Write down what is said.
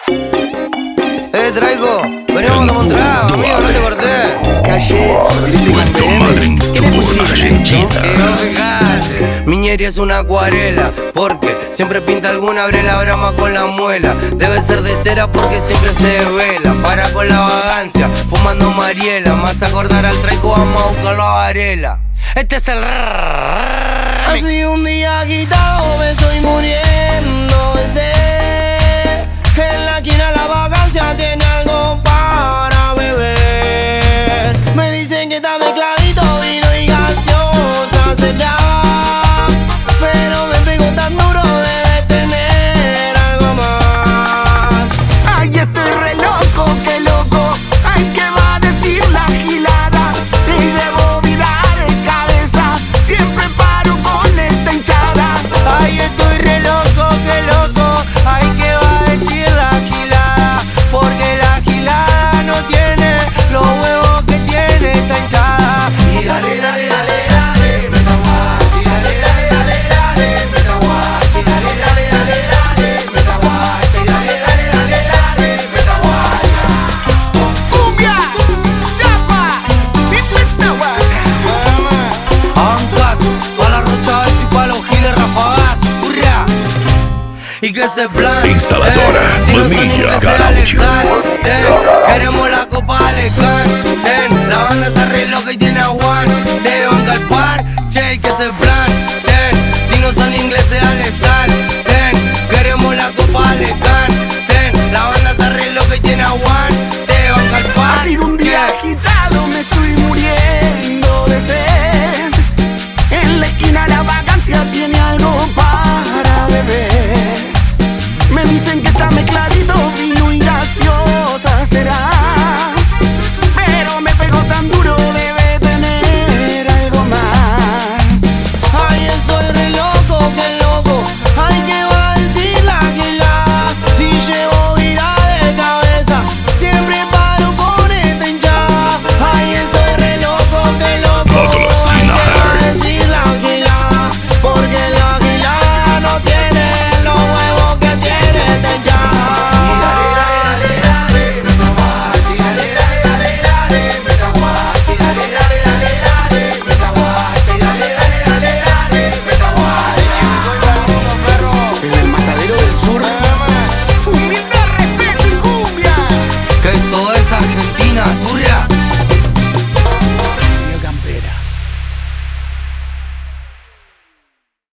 Traigo, venimos a mostrar, amigo, no te corté. Calle, Puerto Madryn, Chubut, Argentina. Miñeri es una acuarela, porque siempre pinta alguna brela brama con la muela. Debe ser de cera porque siempre se desvela. Para con la vagancia, fumando Mariela. Más acordar al traigo, vamos a buscarlo a Varela. Este es el así un día agitado me estoy muriendo de sed. En la esquina la vagancia tiene algo para beber. Me dicen que está mezcladito vino y gaseosa será, pero me pegó tan duro, debe tener algo más. Ay, estoy re loco, qué loco. Ay, ¿qué va a decir la gilada? Y debo mirar en cabeza, siempre paro con esta hinchada. Ay, estoy re loco, qué loco. Ay, ¿qué va a decir la gilada? Porque la gilada no tiene los huevos que tiene esta hinchada. Y dale, dale, dale, dale, meta guachi. Dale, dale, dale, dale, meta guachi. Dale, dale, dale, dale, meta guachi. Dale, dale, dale, dale, meta guachi. Cumbia, chapa, y cuenta guacha. Hagan caso, pa' la rocha y pa' los giles rafagazos. ¡Hurra! Y que se plan Instaladora